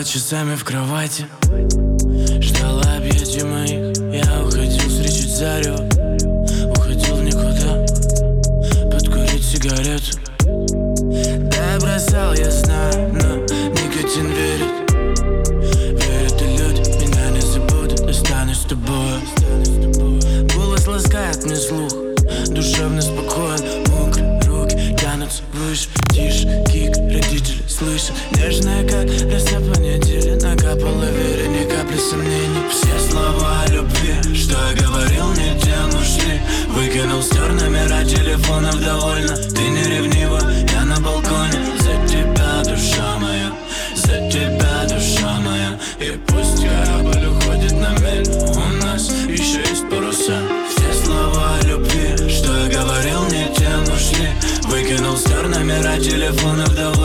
часами в кровати, ждала объятий моих. Я уходил встречать зарево, уходил в никуда, подкурить сигарету. Да, я бросал, я знаю, но никотин верит. Верят и люди, меня не забудут, останусь с тобой. Голос ласкает мне слух, душевно спокоен. Мокрые руки тянутся выше, тише, кик, родители слышат. Нежная, как роса по неделе, накапала веры, ни капли сомнений. Все слова о любви, что я говорил, не тем ушли. Выкинул, стер номера телефонов довольно. Ты не ревнива, я на балконе. За тебя, душа моя, за тебя, душа моя. И пусть корабль уходит на мель, у нас еще есть паруса. Все слова о любви, что я говорил, не тем ушли. Выкинул, стер номера телефонов довольно.